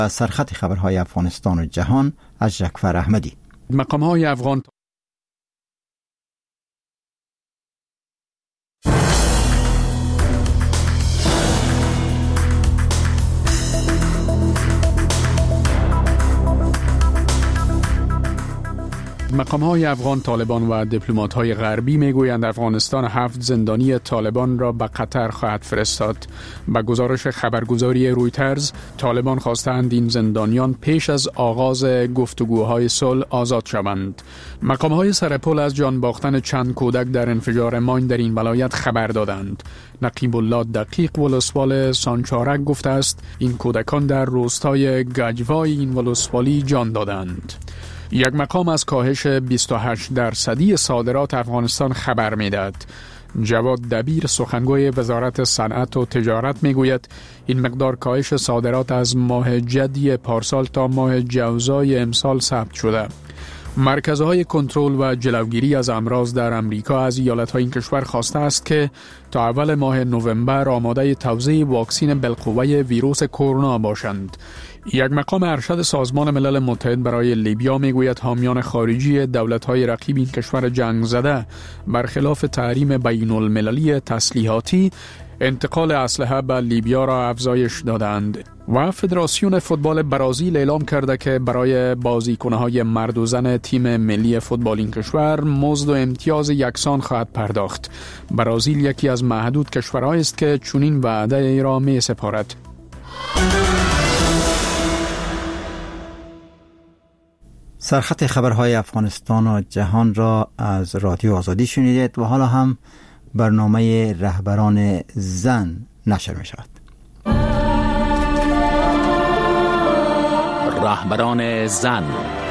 سرخط خبرهای افغانستان و جهان از جعفر احمدی. مقام‌های افغان مقام‌های افغان طالبان و دیپلمات‌های غربی میگویند افغانستان 7 زندانی طالبان را به قطر خواهد فرستاد. با گزارش خبرگزاری رویترز، طالبان خواستند این زندانیان پیش از آغاز گفتگوهای صلح آزاد شوند. مقام‌های سرپل از جان باختن چند کودک در انفجار ماین در این ولایت خبر دادند. نقیب الله دقیق ولسوال سانچارک گفته است این کودکان در روستای گجوای این ولسوالی جان دادند. یک مقام از کاهش 28% صادرات افغانستان خبر می‌دهد. جواد دبیر سخنگوی وزارت صنعت و تجارت میگوید این مقدار کاهش صادرات از ماه جدی پارسال تا ماه جوزای امسال ثبت شده. مرکزهای کنترل و جلوگیری از امراض در امریکا از ایالت‌های این کشور خواسته است که تا اول ماه نوامبر آماده توزیع واکسن بالقوه ویروس کرونا باشند. یک مقام ارشد سازمان ملل متحد برای لیبیا میگوید حامیان خارجی دولت‌های رقیب این کشور جنگ زده برخلاف تحریم بین المللی تسلیحاتی انتقال اسلحه به لیبیا را افزایش دادند. و فدراسیون فوتبال برازیل اعلام کرده که برای بازیکن‌های مرد و زن تیم ملی فوتبال این کشور مزد و امتیاز یکسان خواهد پرداخت. برازیل یکی از محدود کشورهایی است که چنین وعده ای را می‌سپارد. سرخط خبرهای افغانستان و جهان را از رادیو آزادی شنیدید و حالا هم برنامه رهبران زن نشر می شود. رهبران زن.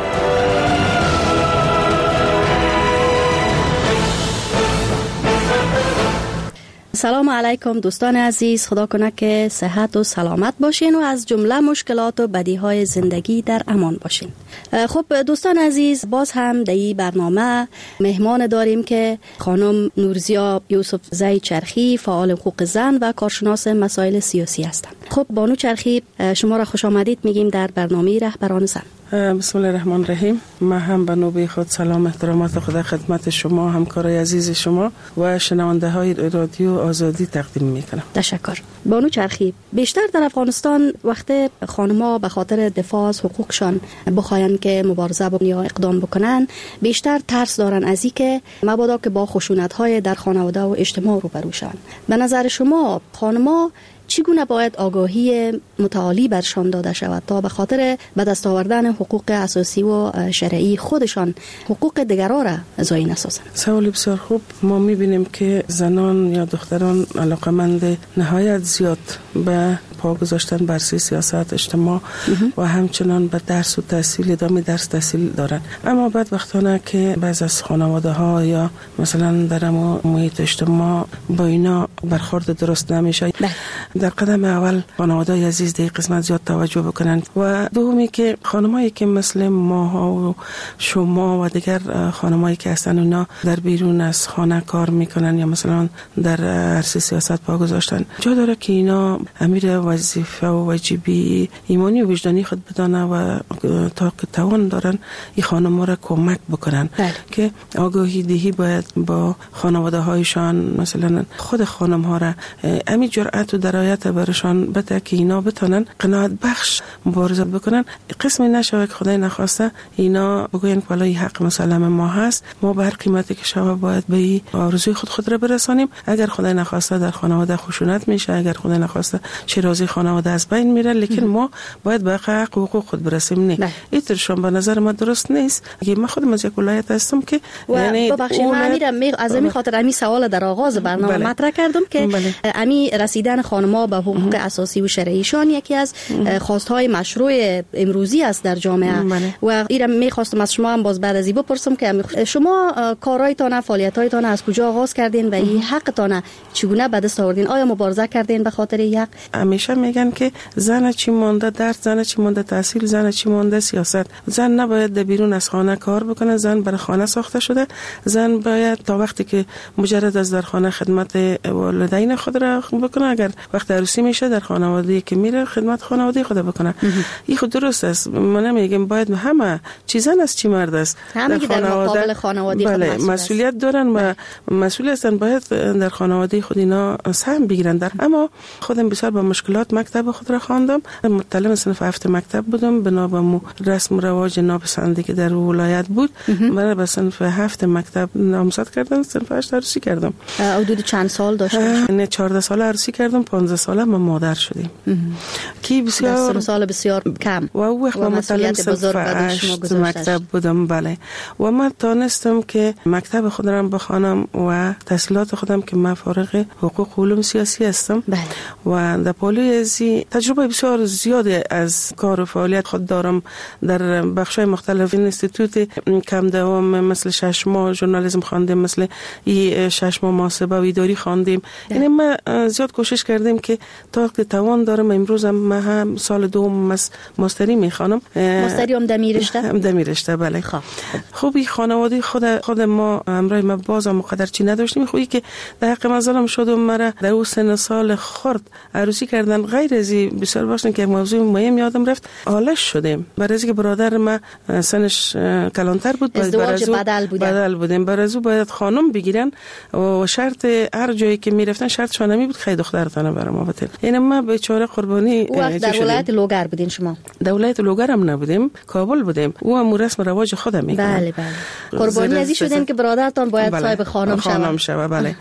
سلام علیکم دوستان عزیز، خدا کنه که صحت و سلامت باشین و از جمله مشکلات و بدیهای زندگی در امان باشین. خب دوستان عزیز، باز هم در این برنامه مهمان داریم که خانم نورزیا یوسف زی چرخی، فعال حقوق زن و کارشناس مسائل سیاسی هستند. خب بانو چرخی، شما را خوش آمدید میگیم در برنامه رهبران زن. بسم الله الرحمن الرحیم. من هم به نوبه خود سلام احترامات خدا خدمت شما، همکارای عزیز شما و شنونده های رادیو آزادی تقدیم میکنم. تشکر. بانو چرخی، بیشتر در افغانستان وقت خانم‌ها به خاطر دفاع از حقوقشان بخواین که مبارزه بکنن یا اقدام بکنن، بیشتر ترس دارن از اینکه مبادا که با خشونت‌های در خانواده و اجتماع روبرو شوند. به نظر شما خانم‌ها چگونه باید آگاهی متعالی برشان داده شود تا به خاطر به دست آوردن حقوق اساسی و شرعی خودشان حقوق دیگران را ضایع نسازند؟ سوال بسیار خوب. ما می‌بینیم که زنان یا دختران علاقمند نهایت زیاد به پا گذاشتن بر سیاست اجتماع و همچنان به درس و تحصیل، ادامه درس تحصیل دارن. اما بعد وقتانه که بعض از خانواده ها یا مثلا در محیط اجتماع با اینا برخورد درست نمیشه، در قدم اول خانواده عزیز در قسمت زیاد توجه بکنند و دومی که خانمایی که مثل ما و شما و دیگر خانمایی که هستن اونا در بیرون از خانه کار میکنن یا مثلا در عرصه سیاست پا گذاشتن، جا داره که اینا امیر وظیفه و واجبی ایمانی و وجدانی خود بدانه و تا که توان دارن این خانم‌ها را کمک بکنن که آگاهی دهی باید با خانواده هایشان، مثلا خود خانم ها را امی جرأت و درایت برشان بده که اینا بتونن قناعت بخش مبارزه بکنن. قسمی نشود که خدای نخواسته اینا بگوین که والله حق مسلم ما هست، ما به هر قیمتی که شود باید به این آرزوی خود را برسانیم. اگر خدای نخواسته در خانواده خشونت میشه، اگر خدای نخواسته شیرازی خانواده از بین میره، لیکن ما باید به حق حقوق خود برسیم. نه اینطورشون به نظر ما درست نیست. من خودم از یک ولایت هستم که یعنی ببخشید من از همین خاطر امی سوال در آغاز برنامه مطرح کردم که امی رسیدن خانم‌ها به حقوق اساسی و شرعیشان یکی از خواست‌های مشروع امروزی است در جامعه و ایرم می‌خواستم از شما هم باز بعد از این بپرسم که شما کارهایتان، فعالیت‌هایتان از کجا آغاز کردین و این حقتان چگونه به دست آوردین؟ آیا مبارزه کردین به خاطر حق؟ همیشه همیشه میگن که زن چی مونده درس، زن چی مونده تحصیل، زن چی مونده سیاست. زن نباید در بیرون از خانه کار بکنه، زن برای خانه ساخته شده. زن باید تا وقتی که مجرد از در خانه خدمت والدین خود را بکنه، اگر وقت عروسی میشه در خانواده که میره خدمت خانواده خود بکنه. این خود درست است. ما نمیگیم باید همه چی زن است چی مرد است. همه در مقابل خانواده خود مسئولیت دارن و مسئول هستن، باید در خانواده خود اینا سهم بگیرن. اما خودم بسیار با مشکلات مکتب خود را خواندم. متعلم صنف 7 مکتب بودم، بنا به رسم و رواج ناپسندی که در ولایت بود. من به صنف 7 مکتب نامزد کردم، صنف 8 عروسی کردم. حدود چند سال داشتم؟ نه 14 سال عروسی کردم، 15 ساله ما مادر شدیم. کی بسیار سال بسیار کم و وقت ما متعلم صنف 8 مکتب بودم. بله و من تانستم که مکتب خود را بخوانم و تحصیلات خودم که من فارغ حقوق و علوم سیاسی هستم. بله. و در پالوی ازی تجربه بسیار زیاده از کار و فعالیت خود دارم در بخش‌های مختلف. اینستیتوت کم دوام مثل 6 ماه ژورنالیسم خواندیم، مثل 6 ماه محاسبه و اداری خواندیم. یعنی ما زیاد کوشش کردیم که تا که توان دارم. امروز من هم سال دوم ماستری میخوانم. ماستری هم دمیرشته. بله. خب این خانواده خود ما همراه ما باز هم مقدر چی نداشتیم. خوبی که در حق مظلم شد و مرا در اون سن سال خرد عروسی کردن. غیر از این بسیار باشن که موضوع مهم یادم رفت، آلش شدیم. برای اینکه برادر ما سنش کلانتر بود، ازدواج بدل بودیم. برای از باید خانم بگیرن و شرط هر جایی که میرفتن شرطشون نمی بود خیلی دخترتانه برام آوردن. یعنی ما بیچاره قربانی وقت در ولایت لوگر بودین شما؟ در ولایت لوگر هم نبودیم، کابل بودیم. او هم رسم رواج خودم میکنه. بله قربانی ازی شدین که برادرتان باید صاحب خانم شوه. بله.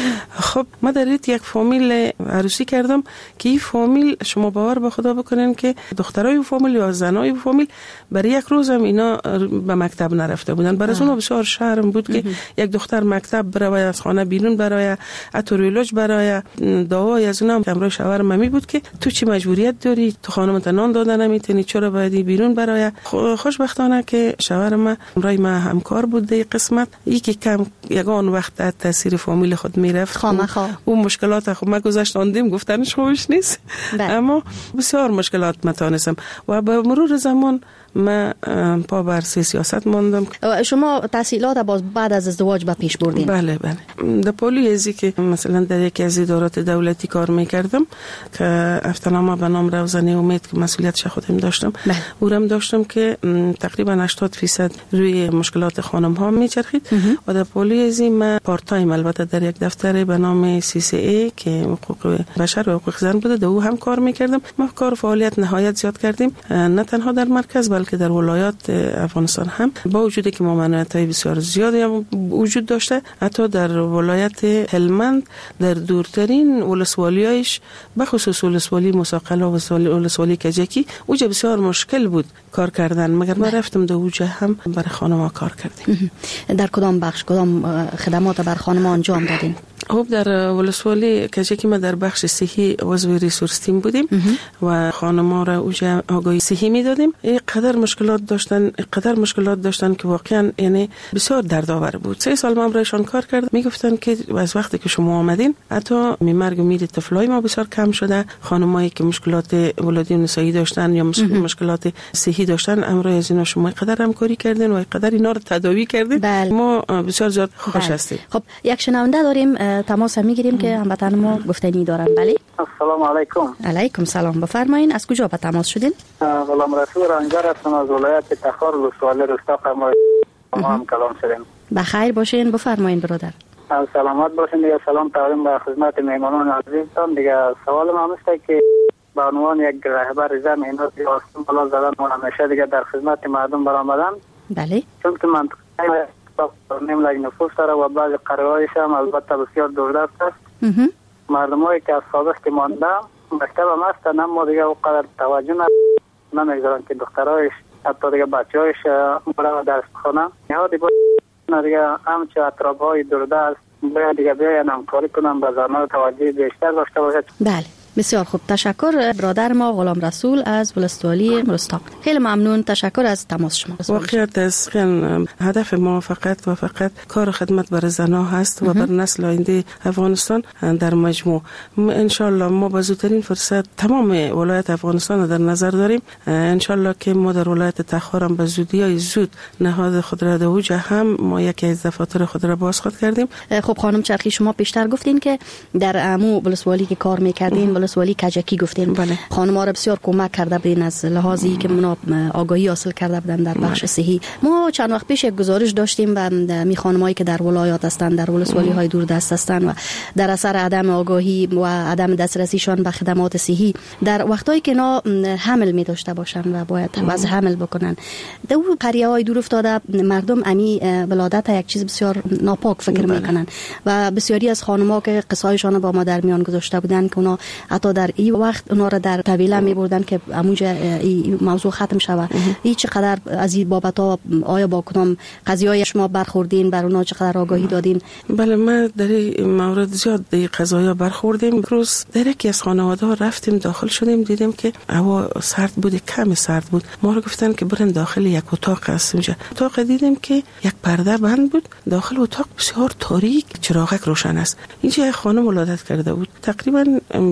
خب ما در یک فامیل عروسی کردم که این فامیل شما باور به خدا بکنین که دخترای فامیل یا زنای فامیل برای یک روز هم اینا به مکتب نرفته بودن. برای اونها بسیار شرم بود که یک دختر مکتب برای از خانه بیرون برای اتوریولوژ برای دعای از اونها همراه شوهر ممی بود که تو چی مجبوریت داری، تو خانمت نان دادن نمیتونی، چرا باید بیرون برای. خوشبختانه که شوهر ما همراه ما همکار بود در قسمت. یکی کم یگان وقت تاثیر فامیل خود میرفت اون مشکلات خود ما گذاشتاندیم، گفتنش خوبش نیست. اما بسیار مشکلات متانستم و به مرور زمان ما پا بر سیاست ماندم. شما تحصیلات بعد از ازدواج به پیش بردین؟ بله. در پالوی ازی که مثلا در یکی از ادارات دولتی کار میکردم که افتنامه به نام روزنه امید که مسئولیتش خودم داشتم. اورم داشتم که تقریبا 80% روی مشکلات خانم ها میچرخید و در پالوی ازی ما پارت تایم البته در یک دفتر به نام CCA که حقوق بشر و حقوق زن بوده، در او هم کار میکردم. ما کار فعالیت نهایت زیاد کردیم، نه تنها در مرکز بلکه در ولایات افغانستان هم. با وجودی که ممانعت‌های بسیار زیادی هم وجود داشته، حتی در ولایت هلمند در دورترین ولسوالی‌هایش بخصوص ولسوالی مساقله و ولسوالی کجکی اوجا بسیار مشکل بود کار کردن، مگر ما رفتم در اوجا هم برای خانم‌ها کار کردیم. در کدام بخش کدام خدمات بر خانم‌ها انجام دادین؟ خب در ولسوالی کجکی ما در بخش صحی عضو ریسورس تیم بودیم و خانم‌ها را اوجا آگاهی صحی میدادیم. اینقدر مشکلات داشتن که واقعا یعنی بسیار دردآور بود. 3 سال ما برایشان کار کردم. میگفتن که از وقتی که شما آمدین حتی مرگ و میر طفلای ما بسیار کم شده. خانمایی که مشکلات ولادی نسایی داشتن یا مشکلات صحی داشتن، امروز از اینا شما قدر همکاری کردین و قدر اینا رو تداوی کردین. ما بسیار زیاد خوش هستیم. خب یک شنونده داریم، تماس میگیریم که هموطن ما گفتنی دارن. بله السلام علیکم. علیکم سلام، بفرمایید. از کجا به تماس شدین؟ غلام رسول رنجر هستم از ولایت تخار ولسوالی روستا قمر. ما هم کلام شدیم. بخیر باشین، بفرمایید برادر. سلامت باشین. دیگه سلام تقدیم به خدمت مهمانان عزیزتان. دیگه سوال ما است که به عنوان یک رهبر زن اینا دیگه آسان بالا زدن و همیشه دیگه در خدمت مردم برآمدن. بله. چون که منطقه نیم لگ نفوس داره و بعض قریه‌هایش هم البته بسیار دوردست است. مردمایی که از سابق که مانده مکتب هم هستن، اما دیگه اونقدر توجه نمیگذارن که دخترایش حتی دیگه بچه‌هایش برای درس بخونن. نهادی باید دیگه همچه اطراف‌های دوردست باید دیگه بیاین همکاری کنن، به زنان توجه بیشتر داشته باشد. بله. بسیار خوب، تشکر برادر ما غلام رسول از ولسوالی رستاق. خیلی ممنون، تشکر از تماس شما. واقعیت است هدف ما فقط کار خدمت برای زنها هست و بر نسل آینده افغانستان در مجموع. ان شاء الله ما با زودترین فرصت تمام ولایت افغانستان در نظر داریم. ان شاء الله که ما در ولایت تخار هم به زودی زود نهاد خود را در اوج هم ما یکی از دفاتر خود را بازخواد کردیم. خب خانم چرخی، شما پیشتر گفتین که در امو ولسوالی که کار میکردین ولسوالی کجکی گفتین. بله. خانم‌ها را بسیار کمک کرده بودین از لحاظی که منا آگاهی حاصل کرده بودن در بخش صحی. ما چند وقت پیش یک گزارش داشتیم و می خانمایی که در ولایات هستند، در ولسوالی های دوردست هستند و در اثر عدم آگاهی و عدم دسترسیشان به خدمات صحی در وقتایی که اینا حمل می داشته باشن و باید وضع حمل بکنن، در اون قریه های دور افتاده مردم امی ولادت یک چیز بسیار ناپاک فکر میکنن و بسیاری از خانم‌ها که قصه‌هایشان با ما در میان گذاشته بودن که اونا حتی در این وقت اونا را در طویله می‌بردن که اموجه این موضوع ختم شود. این چقدر از این بابت‌ها آیا با کدام قضیه‌های شما برخوردین، بر اونا چقدر آگاهی دادین؟ بله، ما در این مورد زیاد در قضایا برخوردیم. روز در یکی از خانواده‌ها رفتیم داخل شدیم، دیدیم که هوا سرد بود، کم سرد بود. ما رو گفتن که برن داخل یک اتاق هست. اونجا اتاق دیدیم که یک پرده بند بود، داخل اتاق بسیار تاریک، چراغک روشن است. اینجا یک خانم ولادت کرده بود، تقریبا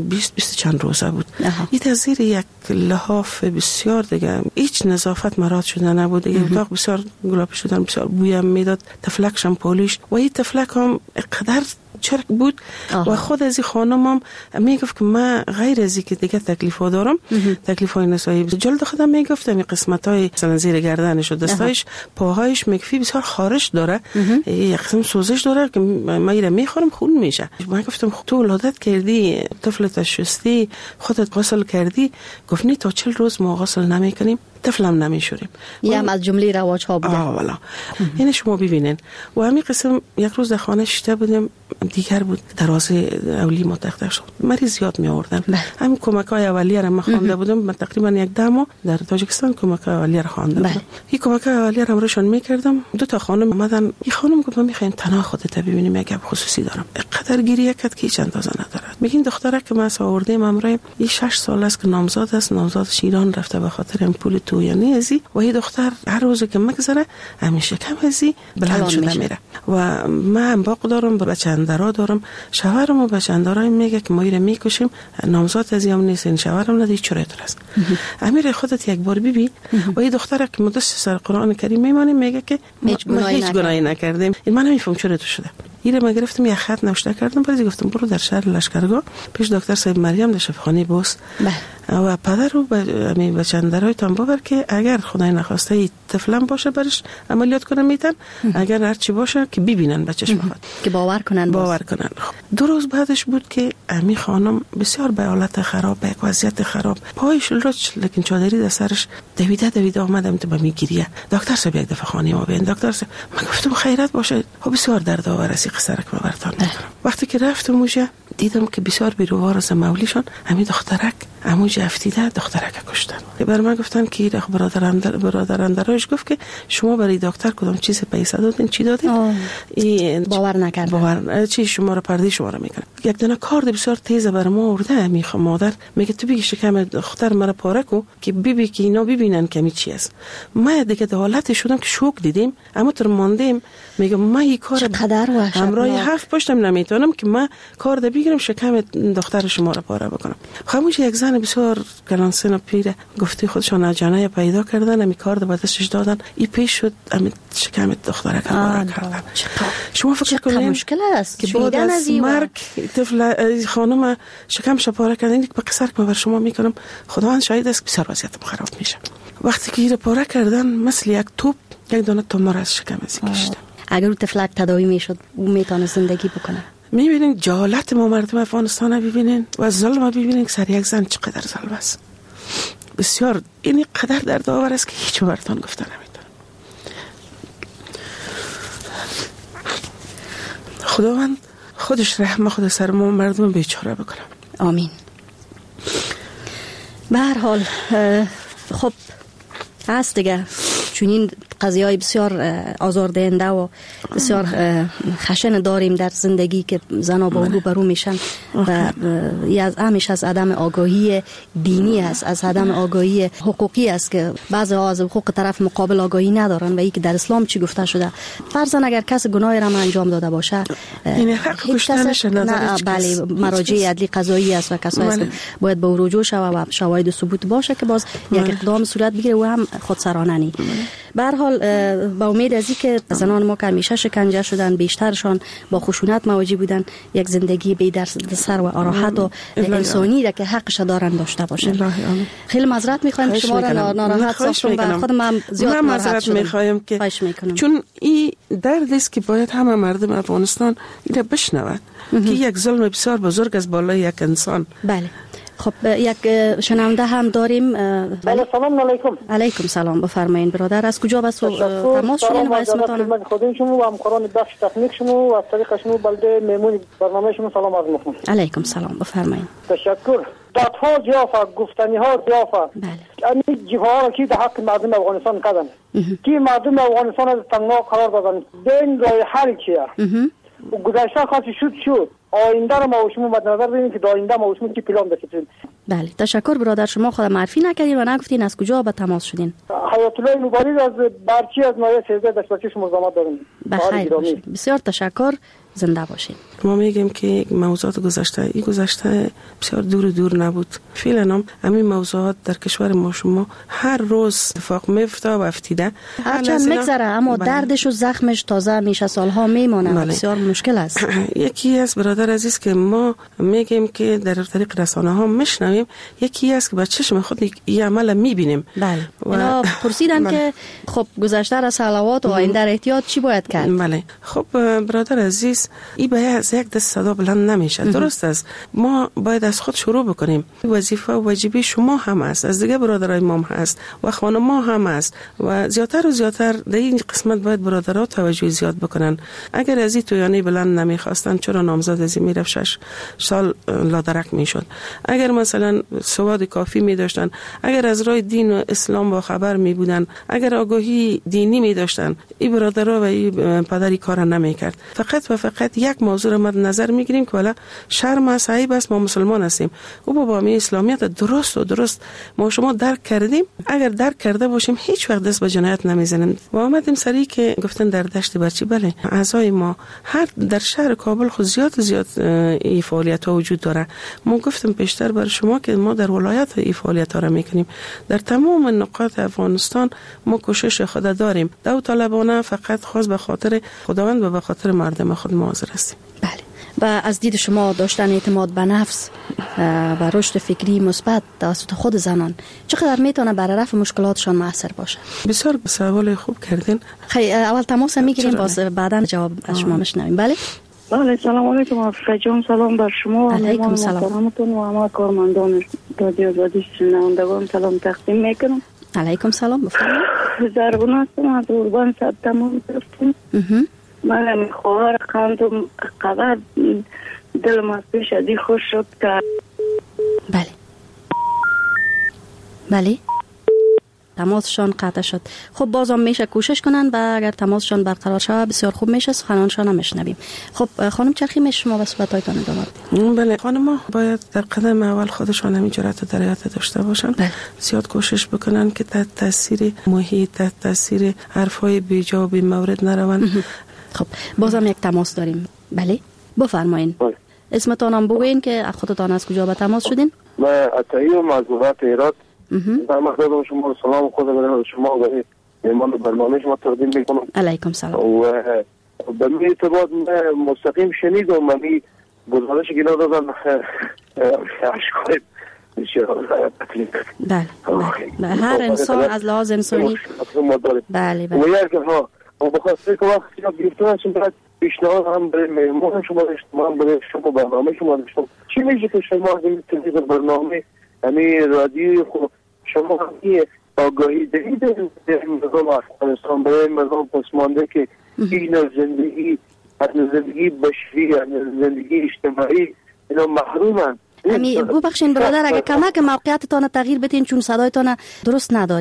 20 چند روزه بود. این تزیر یک لحاف بسیار دیگه هیچ نظافت مراد شده نبود. اتاق بسیار گلابی شدن، بسیار بویم میداد، تفلکش هم پولیش و این تفلک هم قدر چرک بود. و خود از این خانم هم میگفت که من غیر از این که دیگه تکلیفا دارم، تکلیفای نسایی جلد خودم میگفتم این قسمتای مثلا زیر گردنش و دستایش پاهایش میگفی بسیار خارش داره، یک قسم سوزش داره که من ایره میخورم خون میشه. من گفتم تو ولادت کردی، طفلت شستی، خودت غسل کردی؟ گفت نی تا 40 روز ما غسل نمیکنیم، طفلم نمیشوریم. یه هم از جمله رواج ها بوده. والا یعنی شما ببینین. و همین قسم یک روز در خانه شته بودیم، دیگر بود دروازه اولی ما تخته شد، مریض زیاد می آوردن. همین کمک‌های اولیه را من خوانده بودم. من تقریبا یک 10 ماه در تاجیکستان کمک‌های اولیه را خوانده بودم. این کمک‌های اولیه را روشن می‌کردم. 2 تا خانم اومدن، این خانم گفت می‌خوایم تنها خودت ببینیم، یک خصوصی دارم. قدر گریه کرد که هیچ اندازه نداره. میگین دختره که ما آوردیم امروز این 6 سال است که نامزاد است، نامزادش ایران رفته به خاطر این پول تو یعنی ازی و این دختر هر روز که مگذره همیشه کم ازی بلند شده میره. و من باق دارم، بچه‌اندرا دارم، شوهرم و بچه‌اندرای میگه که ما ایره میکشیم، نامزاد از هم نیست، این شوهرم ندی چرت است. امیر خودت یک بار ببین. و این دختره که مدرس سر قرآن کریم میمونه میگه که هیچ گناهی نکردیم. این من نمیفهم چرا تو شده. ایره ما گرفتم یک خط نوشته کردم، بعد گفتم برو در شهر لشکرگاه پیش دکتر صاحب مریم در شفاخانه بوست و پدر رو به بچه‌اندرای تام ببر که اگر خدای نخواسته این طفلم باشه برش عملیات کنم میتن، اگر هر چی باشه که ببینن بچه‌ش بخواد که باور کنن. 2 روز بعدش بود که امی خانم بسیار به حالت خراب، به وضعیت خراب، پایش لچ لیکن چادری در سرش دویده آمدم تو به میگیریه. دکتر صاحب یک دفعه خانه ما بیان. دکتر صاحب من گفتم خیرت باشه، بسیار دردآور است قصه را که من براتون میگم. وقتی که رفتم اونجا دیدم که بسیار بیروار از مولیشون همین دخترک اموج افتیده دخترک کشتن. بر من گفتن که برادرندرایش گفت که شما برای دکتر کدام چیز پیسه دادین، چی دادین؟ باور نکرد. چی شما را پرده شما را میکنه. یک دونه کارد بسیار تیز بر ما آورده. میخوام مادر میگه تو بگی شکم دختر مرا پاره کو که ببی که اینا ببینن کمی چی است. ما دیگه در حالت شدم که شوک دیدیم، اما تر ماندیم. میگم ما این کار همراه 7 پشتم نمیتونم که ما کارد بگیرم شکم دختر شما را پاره بکنم. خاموش یک زن بسیار کلانسن و پیره گفتی خودشون جانه پیدا کردن، امی کارد به دستش دادن، این پیش شد امی شکم دختر پاره کردن. شما فکر کنین مشکل است که بعد از مرگ طفل خانم شکمش پاره کردن. این به قصر که بر شما میکنم خداوند شاهد است بسیار وضعیتم خراب میشه. وقتی که این پاره کردن مثل یک توپ یک دانه تومار از شکم از کشیدن. اگر اون طفلک تداوی میشد او میتونه زندگی بکنه. میبینین جهالت ما مردم افغانستان رو ببینین و ظلم ببینین که سر یک زن چقدر ظلم است. بسیار این قدر دردآور است که هیچ براتون گفته نمیتونم. خداوند خودش رحم خود سر ما مردم بیچاره بکنه. آمین. به هر حال خب هست دیگه چونین قضیه‌های بسیار آزاردهنده و بسیار خشن داریم در زندگی که زنها با روبرو میشن و از همش از عدم آگاهی دینی است، از عدم آگاهی حقوقی است که بعضی از حقوق طرف مقابل آگاهی ندارن و این که در اسلام چی گفته شده. فرضاً اگر کس گناهی را انجام داده باشه این حق کشتنش بله مراجع عدلی قضایی است و کسایی است که باید به رجوع شود و شواهد ثبوت باشه که باز یک اقدام صورت بگیره و هم خودسرانه نی. به هر حال با امید از اینکه زنان ما که همیشه شکنجه شدن بیشترشان با خشونت مواجه بودن یک زندگی بی سر و راحت و انسانی را که حقش دارن داشته باشن. خیلی معذرت میخوایم شما را ناراحت ساختم و خودم هم زیاد معذرت میخوایم که چون این درد است که باید همه مردم افغانستان اینو بشنود که یک ظلم بسیار بزرگ از بالای یک انسان. بله. خب یک شنونده هم داریم. بله سلام علیکم. علیکم سلام، بفرمایید برادر. از کجا به تماس شدین و اسمتون؟ من خودم شما و همکاران بخش تکنیک شما و از طریق شما بلده مهمون برنامه شما سلام عرض می‌کنم. علیکم سلام، بفرمایید. تشکر. دادها زیافه، گفتنی‌ها زیافه. بله. این جبهه‌ها که در حق مردم افغانستان کردن. که مردم افغانستان از تنگنا قرار دادن. این راه حل چیه؟ گذشته خاصی شد آینده رو ما و شما مد نظر بگیریم که در آینده ما و شما چی پلان داشتیم. بله تشکر برادر. شما خود معرفی نکردین و نگفتین از کجا به تماس شدین. حیات الله مبارک از برچی از نایه 13 دشتاچی شما زحمت داریم. بخیر باشید. بسیار تشکر. زنده باشین. ما میگیم که موضوعات گذشته این گذشته بسیار دور نبود. فعلا همین موضوعات در کشور ما شما هر روز اتفاق میفته و افتیده. هرچند میگذره اما دردش و زخمش تازه میشه، سالها میمونه. بسیار مشکل است. یکی از برادر عزیز که ما میگیم که در طریق رسانه ها میشنویم، یکی است که با چشم خود این عمل میبینیم. بله. اینا پرسیدن که خب گذشته را صلوات و آینده احتیاط چی باید کرد؟ بله. خب برادر عزیز این باید از یک دست صدا بلند نمیشه. درست است. ما باید از خود شروع بکنیم. وظیفه و واجبی شما هم است، از دیگه برادرای ما هم هست و خانم ما هم است و زیاتر و زیاتر در این قسمت باید برادرها توجه زیاد بکنن. اگر از این تویانه بلند نمیخواستن چرا نامزد از میرفت 6 سال لادرک میشد؟ اگر مثلا سواد کافی می داشتن، اگر از راه دین و اسلام با خبر می بودن، اگر آگاهی دینی می داشتن، این برادرها و این پدری کار نمیکرد. فقط و فقط یک موضوع را مد نظر میگیریم که والا شرم است، عیب است، ما مسلمان هستیم. او با می اسلامیت درست ما شما درک کردیم. اگر درک کرده باشیم هیچ وقت دست به جنایت نمیزنیم. و آمدیم سری که گفتن در دشت برچی. بله اعضای ما هر در شهر کابل خود زیاد این فعالیت ها وجود داره. ما گفتم پیشتر بر شما که ما در ولایت این فعالیت ها را میکنیم. در تمام نقاط افغانستان ما کوشش خود داریم. داوطلبانه فقط خاص به خاطر خداوند و به خاطر مردم خود حاضر هستیم. بله. و از دید شما داشتن اعتماد به نفس و رشد فکری مثبت توسط خود زنان چقدر میتونه برای رفع مشکلاتشان موثر باشه؟ بسیار سوال خوب کردین. خیلی اول تماس میگیریم باز بعداً جواب از شما میشنویم. بله. بله سلام علیکم افریقا جان، سلام بر شما. علیکم سلام. و همه کارمندان رادیو آزادی شنوندگان سلام تقدیم میکنم. علیکم سلام. بفرمایید. زربون هستم از اوربان تمام گرفتم. من خواهر خواندم قدر دلم از پیش ازی خوش شد که بله تماسشان قطع شد. خب بازم میشه کوشش کنن و اگر تماسشان برقرار شود بسیار خوب میشه. سخنانشان هم میشنویم. خب خانم چرخی میشه شما به صحبتایتان ادامه بدید. بله خانم ها باید در قدم اول خودشان همین جرأت و درایت داشته باشن. زیاد کوشش بکنن که تحت تاثیر محیط، تحت تاثیر حرفای بیجا و بی مورد نرون. خب بازم یک تماس داریم. بله بفرمایید. اسمتان هم بگوین که خودتان از کجا به تماس شدین؟ من عطایی از ولایت هرات. در مقصد شما سلام خود به شما و مهمان برنامه شما تقدیم میکنم. علیکم سلام. و به می اعتبار مستقیم شنیدم من گزارش که اینا دادن اشکال بله هر انسان از لحاظ انسانی بله و یک ها و بخاطر که وقتی گفتن چون پیشنهاد هم برای مهمان شما داشتم، برای شما برنامه شما داشتم. چی میشه که شما از این تلویزیون برنامه همین رادیو شما همین آگاهی دهید در مردم افغانستان برای مردم پسمانده که این زندگی بشری، زندگی اجتماعی اینا محرومن. ببخشید برادر اگه کمک موقعیتتان تغییر بدین چون صدایتان درست نداریم.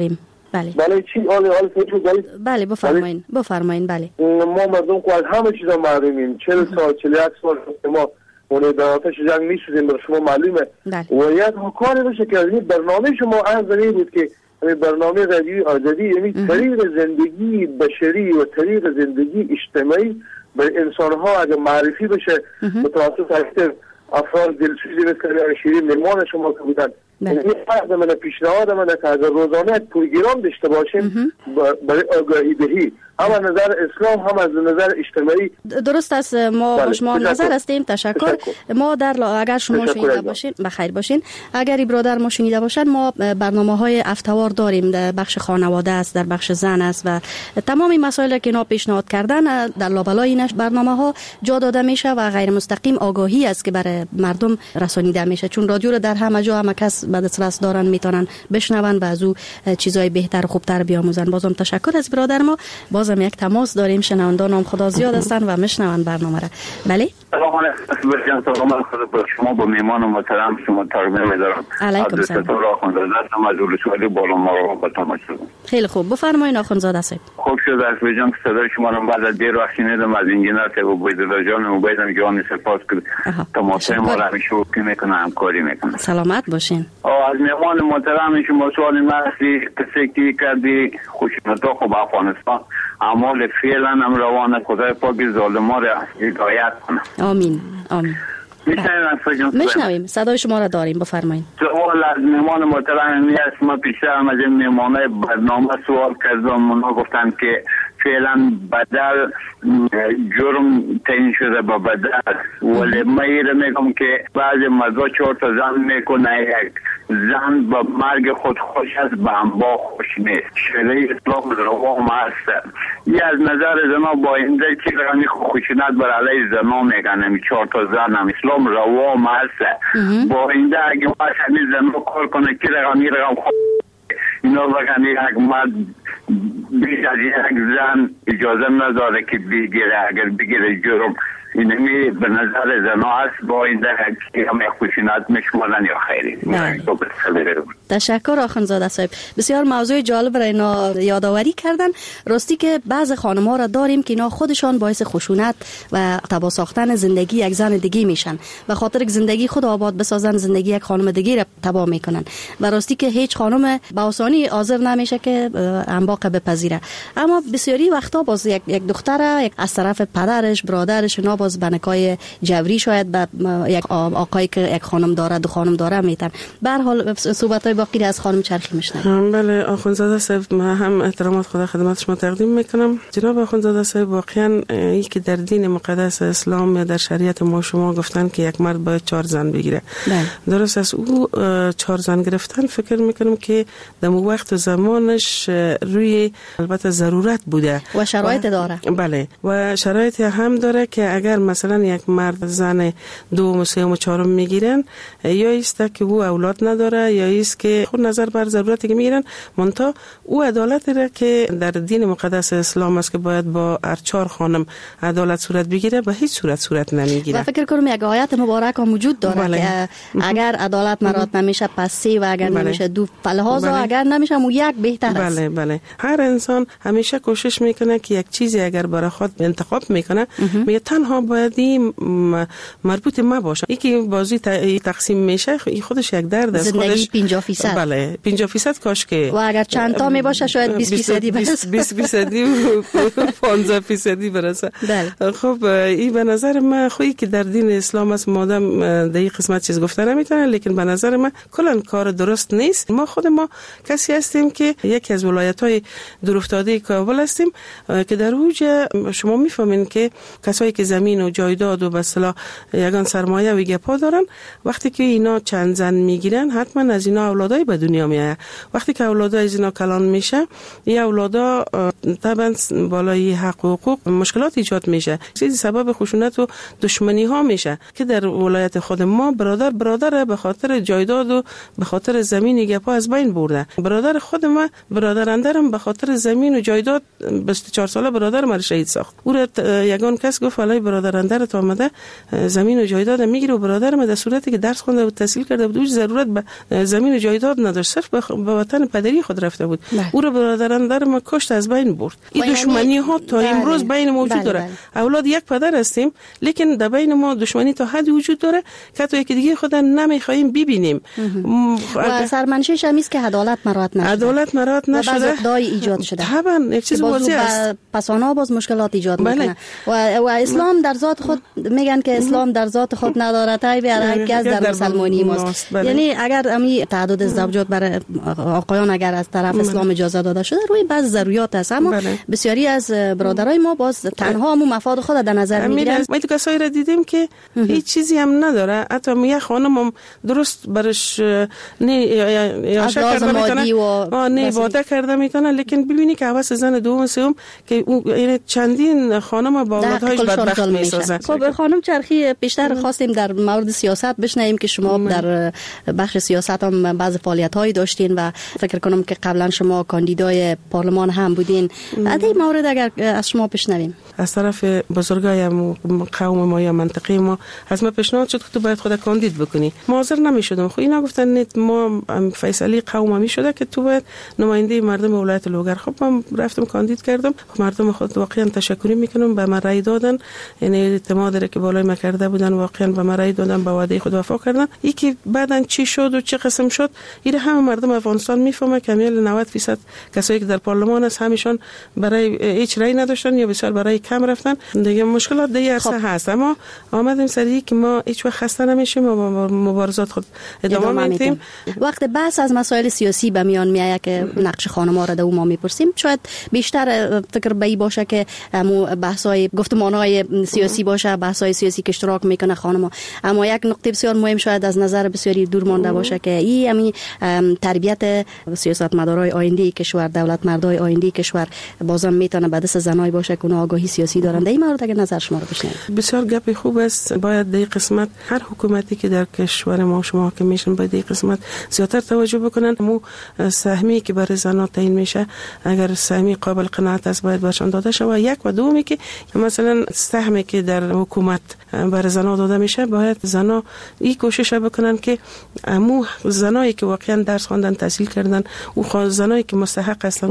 بله چی حال فکر دارید؟ بله بفرمایین. بله ما مردم که از همه چیزا محرومیم. 40 سال 41 سال ما اون در آتش جنگ می‌سوزیم، بر شما معلومه. و یک کاری باشه که این برنامه شما ارزانی بود که برنامه رادیویی آزادی، یعنی طریق زندگی بشری و طریق زندگی اجتماعی به انسان‌ها اگه معرفی بشه متوسط افراد دلسوزی مثل شیرین مهمان شما که بودن. این فرض من پیشنهاد من که اگر روزانه پروگرام داشته باشیم برای آگاهی دهی هم از نظر اسلام هم از نظر اجتماعی. درست است. ما با شما نظر هستیم. تشکر. ما اگر شما شنیده باشین بخیر باشین. اگر برادر ما شنیده باشن، ما برنامه‌های افتوار داریم. در بخش خانواده است، در بخش زن است و تمامی مسائلی که اینا پیشنهاد کردن در لابلای این برنامه‌ها جا داده میشه و غیر مستقیم آگاهی است که برای مردم رسانیده میشه، چون رادیو رو در همه جا همه کس به دسترس دارن، میتونن بشنون و از او چیزای بهتر و خوبتر بیاموزن. بازم تشکر از برادر ما. بازم یک تماس داریم. شنوندان هم خدا زیاد هستن و میشنون برنامه را. بله سلام علیکم. سلام خدا شما با میهمان محترم شما تقدیم می‌دارم. علیکم سلام. آخوندزاده هستم از اولسوالی بالامرغ با تماس شدم. خیلی خوب بفرمایید آخوندزاده صاحب. خوب شد از بجان که صدای شما رو بعد از دیر وقت شنیدم از انجینر تبو بایدلا جان و بایدم جان سپاس که تماس ما را همیشه وقتی میکنه همکاری میکنه. سلامت باشین. از میهمان محترم شما سوال من هستی کسی که کردی خوشنطا خوب افغانستان اعمال فعلا هم روانه، خدای پاک ظالما را هدایت کنه. آمین آمین. میشنویم صدای شما را داریم. بفرمایید. سوال از میهمان محترم است. ما پیشتر هم از این میهمانای برنامه سوال کردم، اونا گفتن که فعلا بدل جرم تعیین شده با بدل، ولی من ایره میگم که بعضی مردا 4 تا زن میکنه، یک زن با مرگ خود خوش است با انبا خوش نیست. شریع اسلام روام هست. یه از نظر زنا با اینده چی رقمی خوشنط بر علیه زنا میگن، 4 تا زن هم اسلام روام هست. با اینده اگه ما همین زنا کار کنه که رقمی رقم اینا بگن یک مرد بیش از یک زن اجازه نداره که بگیره، اگر بگیره جرم اینمی به نظر زنا هست. با این در که همه خوشینات میشمالن یا خیری. تشکر آخوندزاده صاحب. بسیار موضوع جالب را اینا یادآوری کردن. راستی که بعض خانم‌ها را داریم که اینا خودشان باعث خشونت و تباه ساختن زندگی یک زن دیگه میشن و خاطر که زندگی خود آباد بسازن زندگی یک خانم دیگه را تباه میکنن و راستی که هیچ خانم به آسانی حاضر نمیشه که انباق بپذیره. اما بسیاری وقتا باز یک دختر از طرف پدرش برادرش اینا باز بنکای جبری شاید به یک آقایی که یک خانم داره دو خانم داره میتن. به هر حال صحبت‌های باقی از خانم چرخی میشنویم. بله آخوندزاده صاحب، من هم احترامات خدا خدمت شما تقدیم میکنم. جناب آخوندزاده صاحب، واقعا این که در دین مقدس اسلام یا در شریعت ما شما گفتن که یک مرد باید 4 زن بگیره. درست است. او 4 زن گرفتن فکر میکنم که در وقت و زمانش روی البته ضرورت بوده و شرایط داره. بله و شرایط هم داره که اگر مثلا یک مرد زن 2 و 3 و 4 میگیرن، یا است که او اولاد نداره یا است که خود نظر بر ضرورتی که میگیرن، منتها او عدالت را که در دین مقدس اسلام است که باید با هر 4 خانم عدالت صورت بگیره به هیچ صورت نمیگیره. و فکر کنم یک آیت مبارک هم وجود داره. بله. که اگر عدالت مراد نمیشه پس 3 و اگر نمیشه 2 فلحاظ و اگر نمیشه مو 1 بهتر است. بله بله. هر انسان همیشه کوشش میکنه که یک چیزی اگر برای خود انتخاب میکنه میگه تنها باید این مربوط ما باشه. یکی بازی تقسیم میشه خودش یک درد است. خودش 50%. بله 50% کاش که و اگر چند تا می باشه شاید 20% برسه. 20% برسه. بله. خب این به نظر من خویی که در دین اسلام است مادام در این قسمت چیز گفته نمیتونه، لیکن به نظر من کلا کار درست نیست. ما خود ما کسی هستیم که یکی از ولایت‌های دورافتاده کابل هستیم که در اوج شما میفهمین که کسایی که زمین و جایداد و به اصطلاح یگان سرمایه و گپا دارن، وقتی که اینا چند زن میگیرن حتما از اینا اولادای به دنیا میاد. وقتی که اولادای از اینا کلان میشه، این اولادا طبعا بالای حق و حقوق مشکلات ایجاد میشه، چیزی سبب خشونت و دشمنی ها میشه که در ولایت خود ما برادر به خاطر جایداد و به خاطر زمین گپا از بین برده. برادر خود ما برادرندرم به خاطر زمین و جایداد 24 ساله برادر ما شهید ساخت. او را یگان کس گفت علی برادر برادرندرت آمده زمین و جایداد میگیره و برادرم در صورتی که درس خونده و تحصیل کرده بود هیچ ضرورت به زمین و جایداد نداشت، صرف به وطن پدری خود رفته بود. او رو برادرندر ما کشت، از بین برد. این دشمنی ها تا امروز بین ما وجود داره. اولاد یک پدر هستیم لیکن در بین ما دشمنی تا حدی وجود داره که تو یکی دیگه خود نمیخوایم ببینیم. و سرمنشش هم است که عدالت مراعات نشده. عدالت مراعات نشده. و بعض اقدای ایجاد شده. طبعا یک چیز واضحه است. پسانا باز مشکلات ایجاد میکنه. و اسلام در ذات خود میگن که اسلام در ذات خود نداره، تای بیاره که از در مسلمانی ماست. یعنی اگر امی تعدد زوجات برای آقایان اگر از طرف اسلام اجازه داده شده روی بعض ضروریات است، اما بسیاری از برادرای ما باز تنها همون مفاد خود در نظر میگیرن. ما تو کسایی را دیدیم که هیچ چیزی هم نداره، حتی یک خانم هم درست برش نه یا شکر میتونه نه واده کرده میتونه، لیکن ببینی که حواس زن دوم سوم که یعنی چندین خانم با اولادهایش بدبخت میسازن. خب خانم چرخی بیشتر خواستیم در مورد سیاست بشنویم که شما در بخش سیاست هم بعض فعالیت‌هایی داشتین و فکر کنم که قبلا شما کاندیدای پارلمان هم بودین. در این مورد اگر از شما بشنویم. از طرف بزرگای قوم ما یا منطقه ما از ما پیشنهاد شد که تو باید خود کاندید بکنی. ما حاضر نمی‌شدم. خب اینا گفتن ما فیصله قوم می شده که تو باید نماینده مردم ولایت لوگر. خب من رفتم کاندید کردم. مردم خود واقعا تشکر میکنم، به من رای دادن، یعنی اعتماد که بالای ما کرده بودن واقعا به من رای دادن، به وعده خود وفا کردن. یکی بعدن چی شد و چه قسم شد این همه مردم افغانستان میفهمه که کامل 90% کسایی که در پارلمان است همیشون برای هیچ رای نداشتن یا بسیار برای کم رفتن. دیگه مشکلات دیگه هست، اما آمدیم سری که ما هیچ وقت خسته نمیشیم و مبارزات خود ادامه میدیم. وقت بحث از مسائل سیاسی به میان میاد که نقش خانم‌ها را در اون ما میپرسیم، شاید بیشتر فکر به این باشه که بحث‌های گفتمان‌های سیاسی باشه، بحث‌های سیاسی که اشتراک میکنه خانم‌ها. اما یک نکته بسیار مهم شاید از نظر بسیاری دور مانده باشه که این تربیت سیاستمدارای آینده کشور، دولت مردای آینده کشور بازم میتونه به دست زنای باشه که اونها آگاهی سیاسی دارن. در این مورد اگر نظر شما رو بشنویم. بسیار گپ خوب است. باید در قسمت هر حکومتی که در کشور ما شما که میشن باید در قسمت زیاتر توجه بکنن. مو سهمی که برای زنان تعیین میشه اگر سهمی قابل قناعت است باید برشان داده شود. یک و دومی که مثلا سهمی که در حکومت برای زنان داده میشه باید زنان این کوشش بکنن که مو زنایی که واقعا درس خواندن تحصیل کردن او زنایی که مستحق هستن،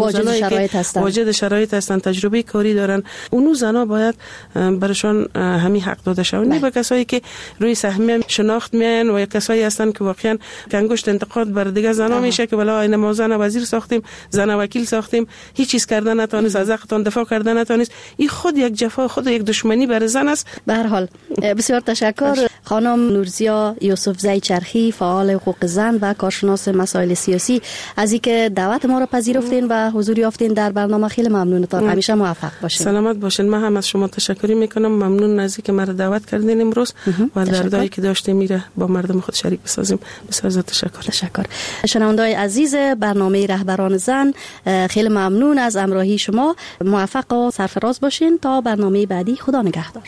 واجد شرایط هستن، تجربه کاری دارن، اونو زنا باید برشان همین حق داده شود. نه به کسایی که روی سهمی شناخت میان و کسایی هستن که واقعا انگشت انتقاد بر دیگه زنا میشه که بلا این ما زن وزیر ساختیم، زن وکیل ساختیم، هیچ چیز کردن نتونست، از حقتون دفاع کردن نتونست. این خود یک جفا، خود یک دشمنی بر زن است. به هر حال بسیار تشکر خانم نورزیا یوسفزی چرخی، فعال حقوق زن و کارشناس مسائل سیاسی، از اینکه دعوت ما را پذیرفتین و حضور یافتین در برنامه. خیلی ممنونتان. همیشه موفق باشین. سلامت باشین. من هم از شما تشکر میکنم. ممنون از اینکه مرا دعوت کردین امروز و دردایی که داشتیم میره با مردم خود شریک بسازیم. بسیار تشکر. شنونده‌های عزیز برنامه رهبران زن، خیلی ممنون از همراهی شما. موفق و سرفراز باشین تا برنامه بعدی. خدا نگهدار.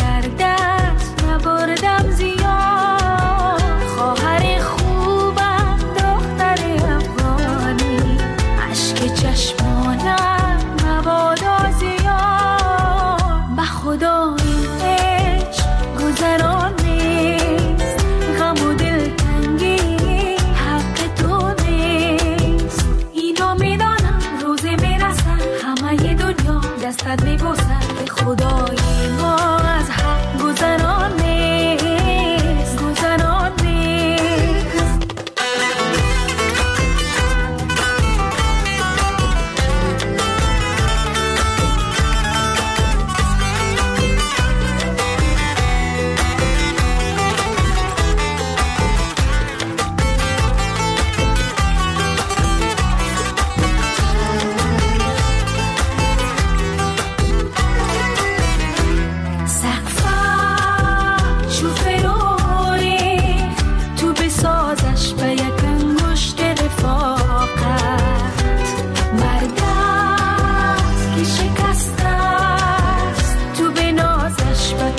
پر در دست نبردم زیاد، خواهر خوبم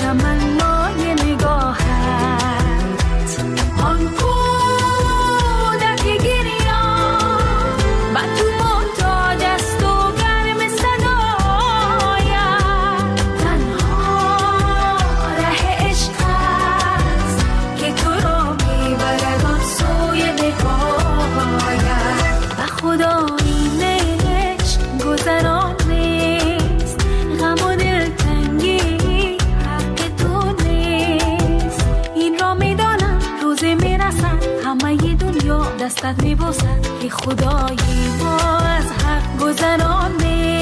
تمنای نگاهت آن کودک گریان و تو محتاج است و گرم صدایت تنها ره عشق است که تو را میبرد آن سوی نهایت و خدا این عشق گذران نیست غم و دلتنگی حق تو نیست این را میدانم روزی میرسد همه ی دنیا دستت میبوسد که خدایی ما از حق گذران نیست